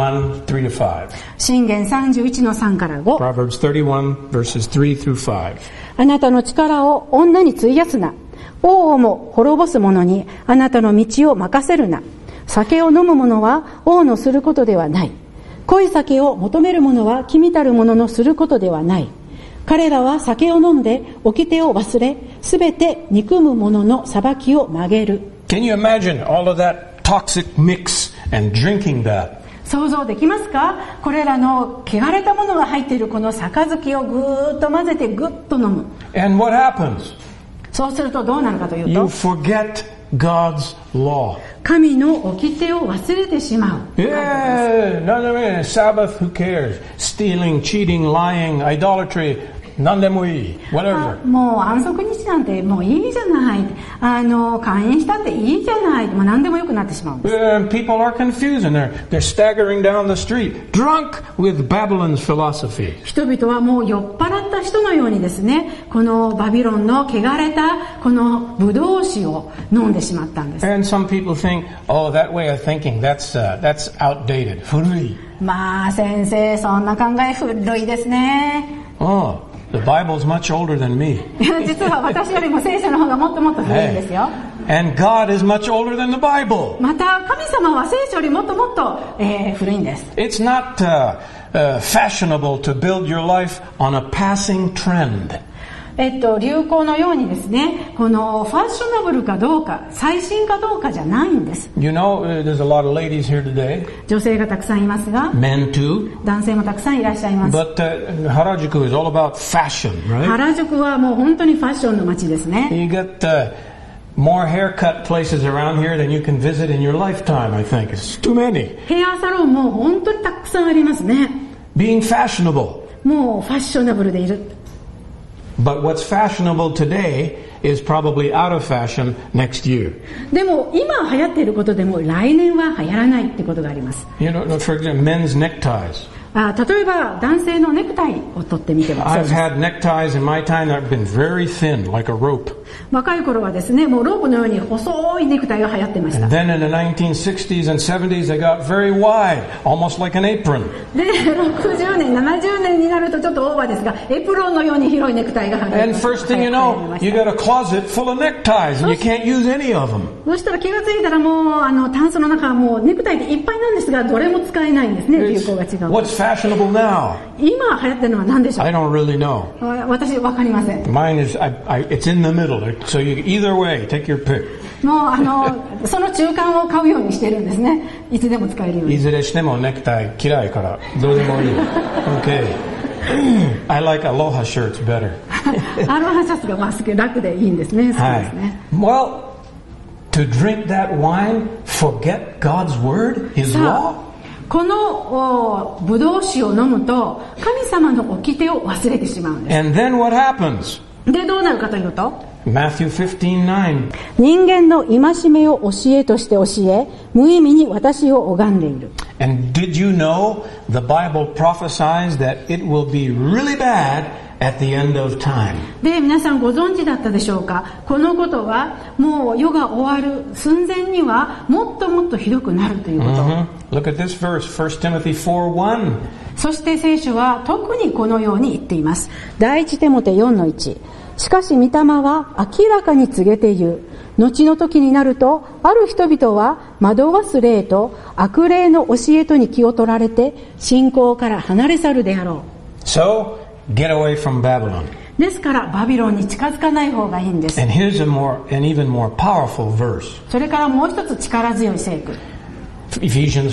31:3-5. 箴言31の3から5。 Proverbs 31 verses 3-5. あなたの力を女に費やすな。王をも滅ぼす者にあなたの道を任せるな。酒を飲む者は王のすることではない。濃い酒を求める者は君たる者のすることではない。彼らは酒を飲んで掟を忘れ、すべて憎む者の裁きを曲げる。 Can you imagine all of that toxic mix and drinking that? 想像できますか？これらの汚れたものが入っているこの杯をぐーっと混ぜてぐっと飲む。 And what happens? そうするとどうなるかという You と、 forget God's law. 神の掟を忘れてしまう。 Yeah, Sabbath, who cares? Stealing, cheating, lying, idolatry, 何でもいい, whatever. もう安息日なんてもういいじゃない。勧誘したっていいじゃない。もう何でもよくなってしまうんです。 And people are confused and they're staggering down the street, drunk with Babylon's philosophy. 人々はもう酔っ払った人のようにですね、このバビロンの汚れたこのブドウ酒を飲んでしまったんです。 And some people think, oh, that way of thinking, that's outdated. 古い. まあ先生、そんな考え古いですね。 Oh, the Bible's much older than me. 実は私よりも聖書の方がもっともっと古いんですよ。 And God is much older than the Bible. また神様は聖書よりもっともっと、古いんです。 It's not fashionable to build your life on a passing trend. 流行のようにですね、このファッショナブルかどうか、最新かどうかじゃないんです。 You know, there's a lot of ladies here today. 女性がたくさんいますが、 Men too. 男性もたくさんいらっしゃいます。 But Harajuku is all about fashion, right? 原宿はもう本当にファッションの街ですね。 You get more haircut places around here than you can visit in your lifetime, I think. It's too many. ヘアサロンも本当にたくさんありますね。 Being fashionable. もうファッショナブルでいる。 But what's fashionable today is probably out of fashion next year. でも今流行っていることでも来年は流行らないってことがあります。 You know, for example, men's neckties. 例えば男性のネクタイを取ってみてもそう I've です。 had neckties in my time that have been very thin, like a rope. 若い頃はですね、もうロープのように細いネクタイが流行ってました。 And then in the 1960s and 70s, they got very wide, almost like an apron. で、60年、70年になるとちょっとオーバーですが、エプロンのように広いネクタイが流行 And first thing you know, you got a closet full of neckties, and you can't use any of them. そしたら気がついたらもうタンスの中はもうネクタイでいっぱいなんですが、どれも使えないんですね、流行が違う。 What's fashionable now? 今流行ってるのは何でしょう？ I don't really know. 私わかりません。 Mine is, it's in the middle, so you either way, take your pick. もうその中間を買うようにしてるんですね。いつでも使えるように。 いずれしてもネクタイ嫌いからどうでもいい。Okay. I like aloha shirts better. アロハシャツがまあ楽でいいんですね。好きですね。 Well, to drink that wine, forget God's word, His law. このブドウ酒を飲むと神様の掟を忘れてしまうんです。 And then what happens? でどうなるかというと、 Matthew 15:9. 人間の戒めを教えとして教え、無意味に私を拝んでいる。 And did you know the Bible prophesies that it will be really bad at the end of time? で、皆さんご存知だったでしょうか？このことはもう世が終わる寸前にはもっともっとひどくなるということ。 Look at this verse, 1 Timothy 4:1. そして聖書は特にこのように言っています。第一テモテ 4:1。しかし御霊は明らかに告げて言う。後の時になると、ある人々は惑わす霊と悪霊の教えとに気を取られて、信仰から離れ去るであろう。 So, get away from Babylon. ですからバビロンに近づかない方がいいんです。 And here's an even more powerful verse. それからもう一つ力強い聖句。 Ephesians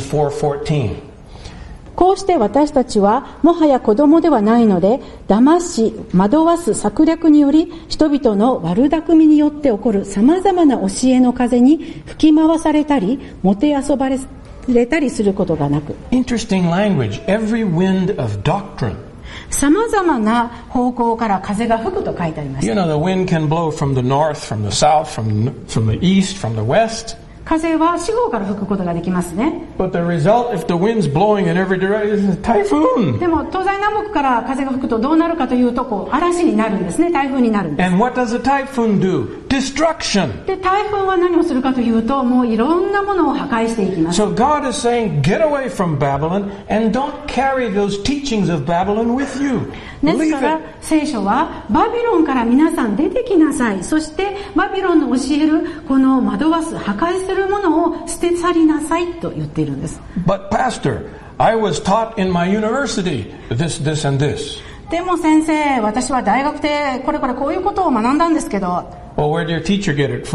4:14. こうして私たちはもはや子供ではないので、騙し惑わす策略により人々の悪巧みによって起こる様々な教えの風に吹き回されたりもてあそばれたりすることがなく。 Interesting language. Every wind of doctrine. 様々な方向から風が吹くと書いてあります。 You know, the wind can blow from the north, from the south, from the east, from the west. 風は四方から吹くことができますね。 But the result, if the wind's blowing in every direction, is a typhoon. でも東西南北から風が吹くとどうなるかというと、こう嵐になるんですね。台風になるんです。 And what does a typhoon do? Destruction. で、台風は何をするかというと、もういろんなものを破壊していきます。 So God is saying, get away from Babylon and don't carry those teachings of Babylon with you. ですから聖書はバビロンから皆さん出てきなさい。そしてバビロンの教えるこの惑わす破壊するものを捨て去りなさいと言っているんです。 But Pastor, I was taught in my university this and this. でも先生、私は大学でこれこういうことを学んだんですけど。 Well, where did your teacher get it from?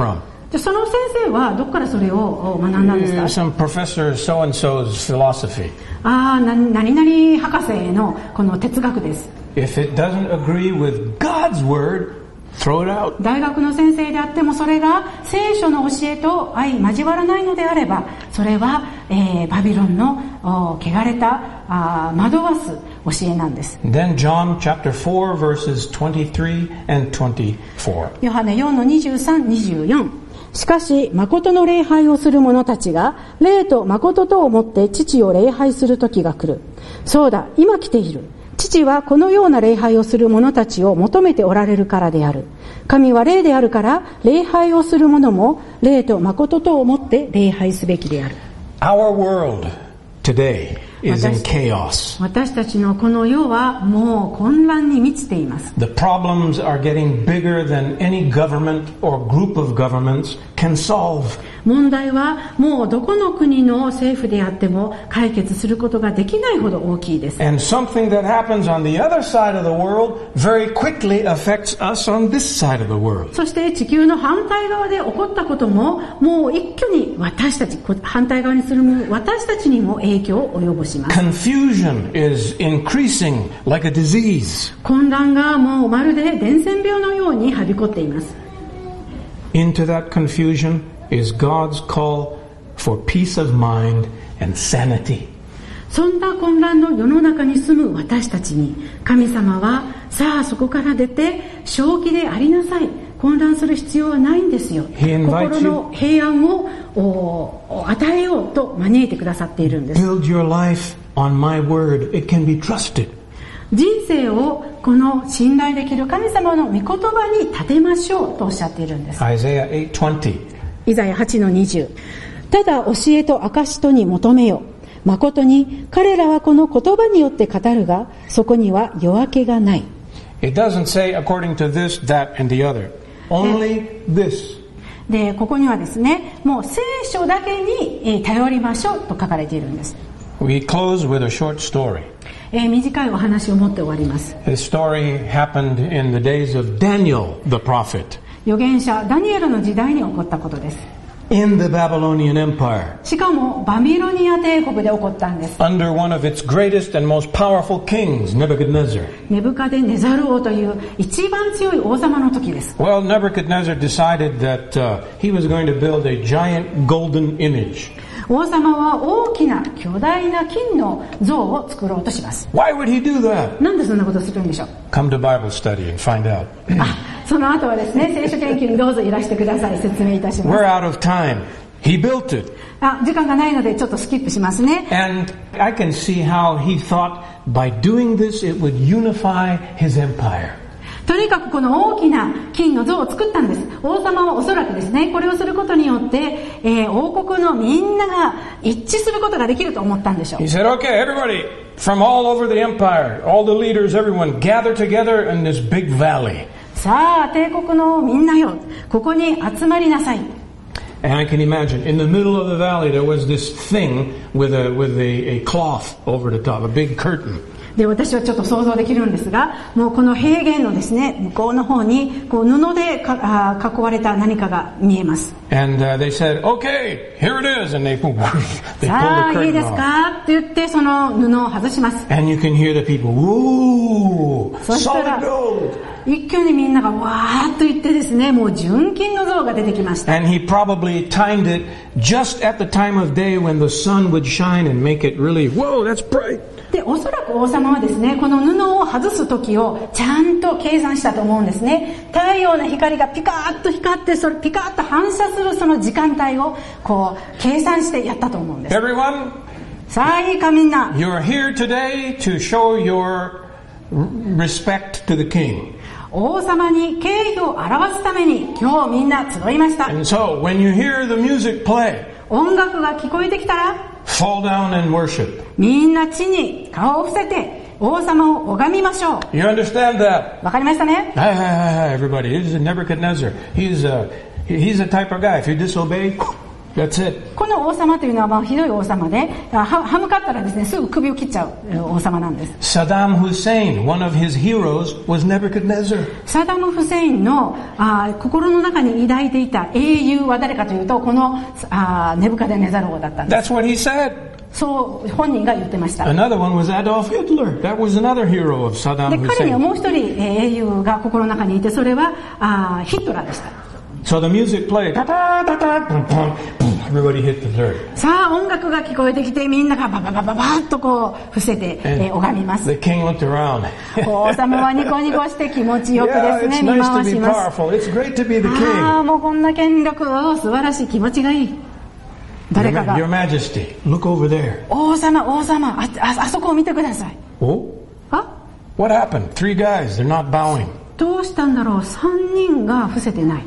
じゃあその先生はどこからそれを学んだんですか？ Some professor so-and-so's philosophy. 何々博士のこの哲学です。 If it doesn't agree with God's word, throw it out. 大学の先生であってもそれが聖書の教えと相交わらないのであれば、それは、バビロンの汚れた惑わす教えなんです。 Then John chapter 4 verses 23 and 24. ヨハネ4の23、24。しかし誠の礼拝をする者たちが霊と誠とをもって父を礼拝する時が来る。そうだ、今来ている。父はこのような礼拝をする者たちを求めておられるからである。神は霊であるから、礼拝をする者も霊と誠とをもって礼拝すべきである。 Our world today is in chaos. 私たちのこの世はもう混乱に満ちています。 The problems are getting bigger than any government or group of governments can solve. 問題はもうどこの国の政府であっても解決することができないほど大きいです。 And something that happens on the other side of the world very quickly affects us on this side of the world. そして地球の反対側で起こったことももう一挙に私たち、反対側にする私たちにも影響を及ぼします。 Confusion is increasing like a disease. 混乱がもうまるで伝染病のようにはびこっています。 Into that confusion is God's call for peace of mind and sanity. そんな混乱の世の中に住む私たちに神様は、さあそこから出て正気でありなさい、混乱する必要はないんですよ、心の平安を与えようと招いてくださっているんです。 Build your life on my word. It can be trusted. 人生をこの信頼できる神様の御言葉に立てましょうとおっしゃっているんです。 Isaiah 8:20. イザヤ 8:20。ただ教えと証とに求めよ。誠に彼らはこの言葉によって語るが、そこには夜明けがない。 It doesn't say according to this, that, and the other. Only this. で、ここにはですね、もう聖書だけに頼りましょうと書かれているんです。 We close with a short story. 短いお話を持って終わります。 This story happened in the days of Daniel the prophet. 預言者ダニエルの時代に起こったことです。 In the Babylonian Empire. しかもバビロニア帝国で起こったんです。 Under one of its greatest and most powerful kings, Nebuchadnezzar. ネブカデネザル王という一番強い王様の時です。 Well, Nebuchadnezzar decided that he was going to build a giant golden image. 王様は大きな巨大な金の像を作ろうとします。 Why would he do that? なんでそんなことするんでしょう。 Come to Bible study and find out. その後はですね、聖書研究にどうぞいらしてください。説明いたします。 We're out of time. He built it. 時間がないのでちょっとスキップしますね。 And I can see how he thought by doing this it would unify his empire. とにかくこの大きな金の像を作ったんです。王様はおそらくですね、これをすることによって、王国のみんなが一致することができると思ったんでしょう。 He said, okay, everybody from all over the empire, all the leaders, everyone gather together in this big valley. さあ、帝国のみんなよ、ここに集まりなさい。 And I can imagine, in the middle of the valley there was this thing with a cloth over the top, a big curtain. で、私はちょっと想像できるんですが、もうこの平原のですね、向こうの方にこう布で囲われた何かが見えます。 And they said, okay, here it is. And they pulled the さあ、いい curtain です off. かって言ってその布を外します。 And you can hear the people, whoa, そしたら solid gold. 一挙にみんながわーっと言ってですね、もう純金の像が出てきました。 And he probably timed it just at the time of day when the sun would shine and make it really, whoa, that's bright. で、おそらく王様はですね、この布を外す時をちゃんと計算したと思うんですね。太陽の光がピカーッと光って、それピカーッと反射するその時間帯をこう計算してやったと思うんです。 Everyone, さあいいかみんな。 you're here today to show your respect to the king. 王様に敬意を表すために今日みんな集いました。 And so when you hear the music play, 音楽が聞こえてきたら fall down and worship. みんな地に顔を伏せて王様を拝みましょう。 You understand that? わかりましたね。 Hi, everybody. This is Nebuchadnezzar. He's a type of guy. If you disobey, That's it. この王様というのはまあひどい王様で、歯向かったらですね、すぐ首を切っちゃう王様なんです。 Saddam Hussein, one of his heroes, was Nebuchadnezzar. サダム・フセインの心の中に抱いていた英雄は誰かというと、このネブカデネザル王だったんです。 That's what he said. そう本人が言ってました。 Another one was Adolf Hitler. That was another hero of Saddam で、彼には Hussein. もう一人英雄が心の中にいて、それはヒトラーでした。 So the music played. Everybody hit the dirt. さあ音楽が聞こえてきて、みんながバババババッとこう伏せて、拝みます。 The king looked around. 王様はニコニコして気持ちよくです Yeah, ね、 it's 見 nice 回 to し be ます。 powerful. It's great to be the ああ、 king. もうこんな権力、素晴らしい、気持ちがいい。誰かが Your Majesty, look over there. 王様、あそこを見てください。 Oh, あ、 what happened? 3 guys, they're not bowing. どうしたんだろう。3人が伏せてない。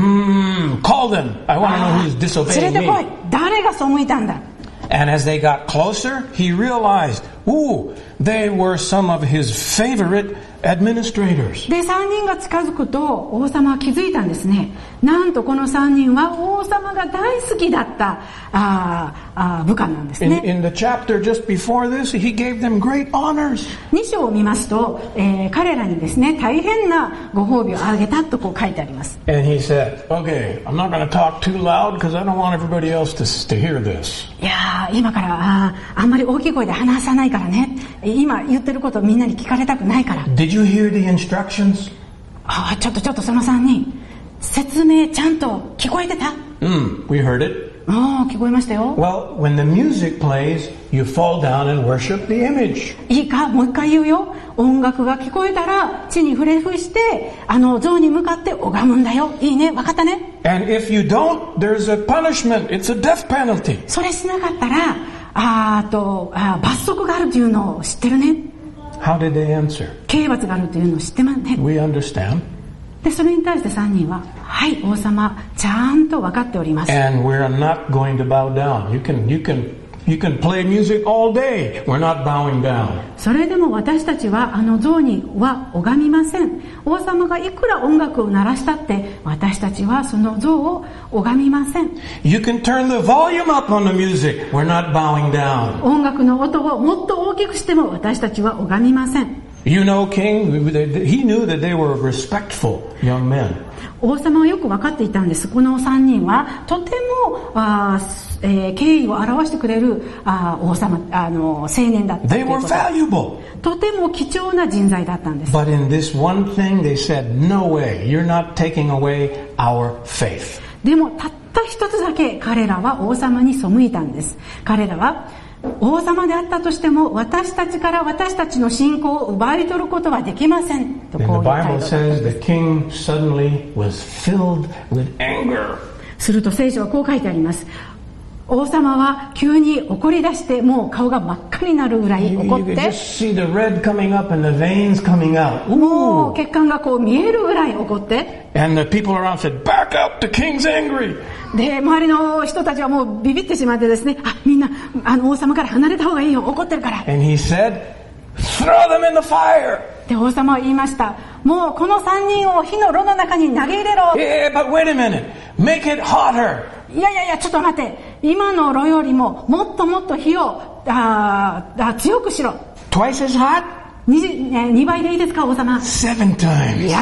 Call them. I want to know who's 連 disobeying れてこい。 me. 誰が背いたんだ。 And as they got closer, he realized, they were some of his favorite administrators. で、3人が近づくと王様は気づいたんですね。なんとこの3人は王様が大好きだった部下なんですね。 In the chapter just before this, he gave them great honors. 2章を見ますと、彼らにですね、大変なご褒美をあげたとこう書いてあります。 And he said, okay, I'm not going to talk too loud because I don't want everybody else to hear this. いやー、今からあんまり大きい声で話さないからね。今言ってることをみんなに聞かれたくないから。 Did you hear the instructions? ちょっとその3人、説明ちゃんと聞こえてた？ We heard it. 聞こえましたよ。 Well, when the music plays, you fall down and worship the image. いいか、もう一回言うよ。音楽が聞こえたら地に触れ伏して像に向かって拝むんだよ。いいね、分かったね。 And if you don't, there's a punishment. It's a death penalty. それしなかったら罰則があるというのを知ってるね。 How did they answer? 刑罰があるというのを知ってますね。 We understand. で、それに対して3人は、はい、王様、ちゃんと分かっております。 And we're not going to bow down. You can play music all day. We're not bowing down. それでも私たちは像には拝みません。王様がいくら音楽を鳴らしたって私たちはその像を拝みません。 You can turn the volume up on the music. We're not bowing down. 音楽の音をもっと大きくしても私たちは拝みません。 You know, King, he knew that they were respectful young men. 王様はよく分かっていたんです。この3人はとても敬意を表してくれる王様青年だったという They こ were と。 valuable. とても貴重な人材だったんです。 But in this one thing, they said, no way, you're not taking away our faith. でもたった一つだけ彼らは王様に背いたんです。彼らは王様であったとしても私たちから私たちの信仰を奪い取ることはできませんと And こう the いう態 Bible 度だったん says で the king suddenly was filled with anger. す。すると聖書はこう書いてあります。王様は急に怒り出してもう顔が真っ赤になるぐらい You 怒っ could て just see the red coming up and the veins coming out. もう Ooh. 血管がこう見えるぐらい怒って And the people around said, back up, the king's angry. で周りの人たちはもうビビってしまってですね、みんな王様から離れた方がいいよ、怒ってるから。 And he said, throw them in the fire. で王様は言いました。もうこの3人を火の炉の中に投げ入れろ。 Yeah, but wait a minute. Make it hotter. いやちょっと待って、今の炉よりももっともっと火を強くしろ。 Twice as hot? 2倍でいいですか王様。 7 times. いや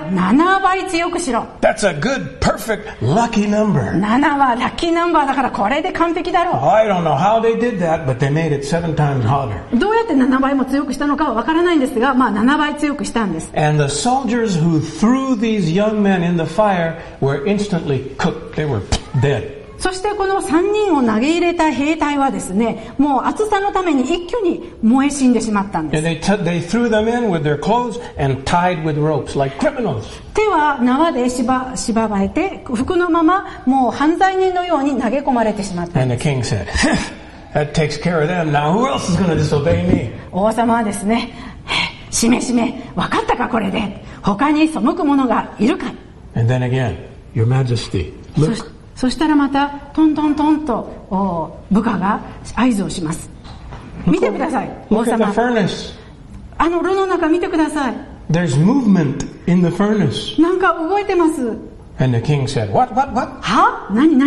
7倍強くしろ。 That's a good, perfect, lucky number. 7はラッキーナンバーだからこれで完璧だろ I don't know how they did that, but they made it 7 times hotter. う。どうやって7倍も強くしたのかはわからないんですが、7倍強くしたんです。 And the soldiers who threw these young men in the fire were instantly cooked. They were dead. そしてこの3人を投げ入れた兵隊はですね、もう暑さのために一挙に燃え死んでしまったんで And す。 they threw them in with their clothes and tied with ropes like criminals. 手は縄で縛られて、服のままもう犯罪人のように投げ込まれてしまったん And で the king said, that takes care of them. Now who else is going to disobey me? 王様はですね、しめ分かったかこれで、他に背く者がいるか。 And then again, Your Majesty, look. そしたらまたトントントンと部下が合図をします。見てください、王 Look at 様。 the furnace. 炉の中見てください。 There's movement in the furnace. なんか動いてます。 And the king said, what? は？何？ Death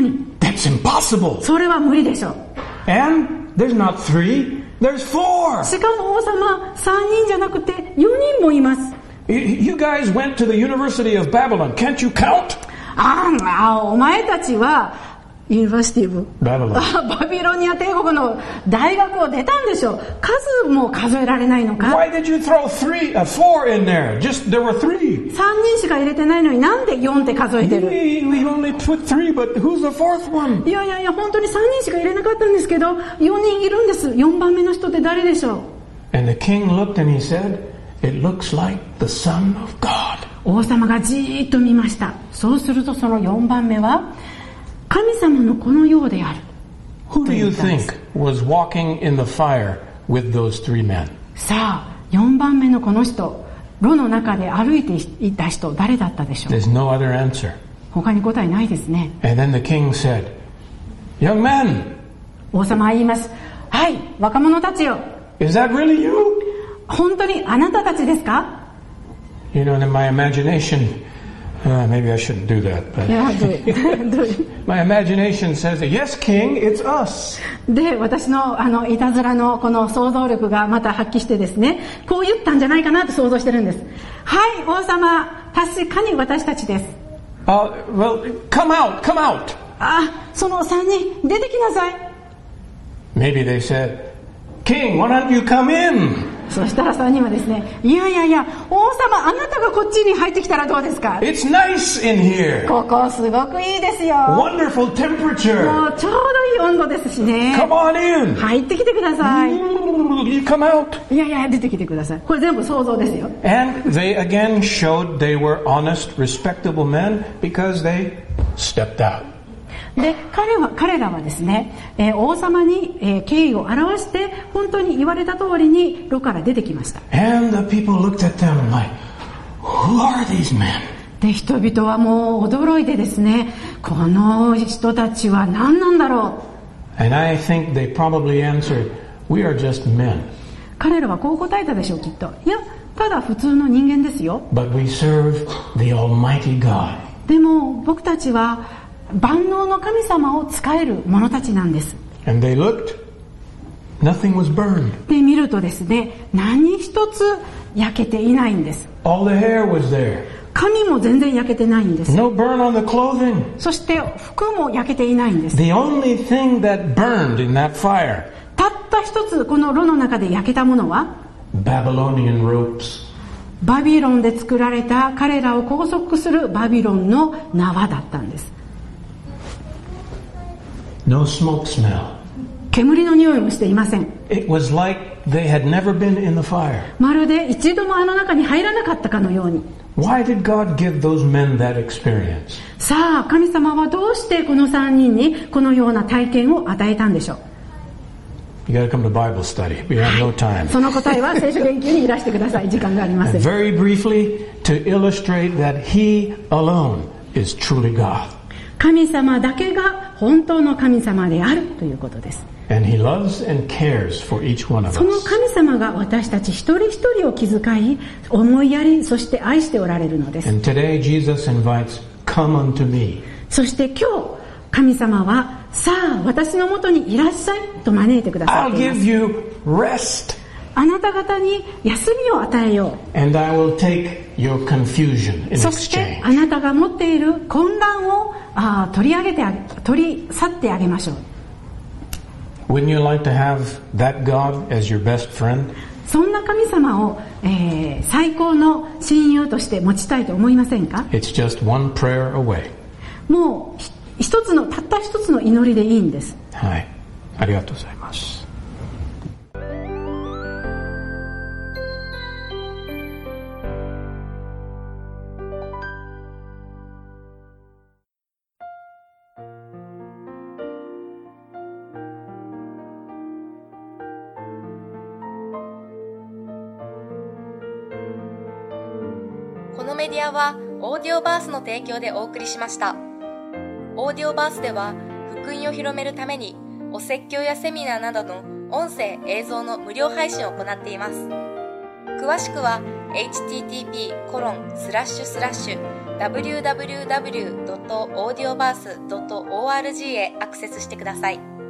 It's impossible. それは無理でしょう。 And there's not 3, there's 4. しかも王様、3人じゃなくて4人もいます。 You guys went to the University of Babylon. Can't you count? お前たちはユニバーシティブバビロニア帝国の大学を出たんでしょう。数も数えられないのか。 Why did you throw 4 in there? There were 3. 3人しか入れてないのになんで4って数えてる。 We only put 3, but who's the 4th one? いや本当に3人しか入れなかったんですけど、4人いるんです。4番目の人って誰でしょう。 And the king looked and he said, It looks like the Son of God. 王様がじーっと見ました。そうするとその4番目は神様の子のようである。 Who do you think was walking in the fire with those 3 men? さあ、4番目のこの人、炉の中で歩いていた人、誰だったでしょう。 There's no other answer. 他に答えないですね。 And then the king said, Young men, 王様は言います。はい、若者たちよ。 is that really you? 本当にあなたたちですか？ You know, in my imagination, maybe I shouldn't do that. But my imagination says, Yes, king, it's us. で、私のいたずらのこの想像力がまた発揮してですね、こう言ったんじゃないかなと想像してるんです。はい、王様、確かに私たちです。 Well, come out. その3人、出てきなさい。 Maybe they said, King, why don't you come in? そしたら3人はですね、いや、王様、あなたがこっちに入ってきたらどうですか？ It's nice in here. ここすごくいいですよ。 Wonderful temperature. もうちょうどいい温度ですしね。 Come on in. 入ってきてください。 You come out. いや、出てきてください。これ全部想像ですよ。 And they again showed they were honest, respectable men because they stepped out. で、彼らはですね、王様に、敬意を表して本当に言われた通りに炉から出てきました。 And the people looked at them like, Who are these men? で、人々はもう驚いてですね、この人たちは何なんだろう。 And I think they probably answered, We are just men. 彼らはこう答えたでしょう、きっと。いや、ただ普通の人間ですよ。 But we serve the Almighty God. でも僕たちは万能の神様を仕える者たちなんです。 And they looked, nothing was burned. で、見るとですね、何一つ焼けていないんです。 All the hair was there. 髪も全然焼けてないんです。 No burn on the clothing. そして服も焼けていないんです。 The only thing that burned in that fire, たった一つこの炉の中で焼けたものは Babylonian ropes. バビロンで作られた彼らを拘束するバビロンの縄だったんです。 No smoke smell. 煙の匂いもしていません。 It was like they had never been in the fire. まるで一度もあの中に入らなかったかのように。 Why did God give those men that experience? さあ、神様はどうしてこの3人にこのような体験を与えたんでしょう。 You got to come to Bible study. We have no time. その答えは聖書研究にいらしてください。時間がありません。 Very briefly, to illustrate that He alone is truly God. 神様だけが本当の神様であるということです。 And He loves and cares for each one of その us. 神様が私たち一人一人を気遣い、思いやり、そして愛しておられるのです。 And today Jesus invites, Come unto me. そして今日、神様は、さあ、私のもとにいらっしゃいと招いてくださ I'll っていま give す。 you rest, あなた方に休みを与えよ and I will take your confusion う。 in そして exchange. あなたが持っている混乱を取り去ってあげましょう。 Wouldn't you like to have that God as your best friend? そんな神様を、最高の親友として持ちたいと思いませんか？ It's just one prayer away. もうたった一つの祈りでいいんです。 はい。ありがとうございます。 このメディアはオーディオバースの提供でお送りしました。オーディオバースでは福音を広めるためにお説教やセミナーなどの音声・映像の無料配信を行っています。詳しくは http://www.audioverse.org へアクセスしてください。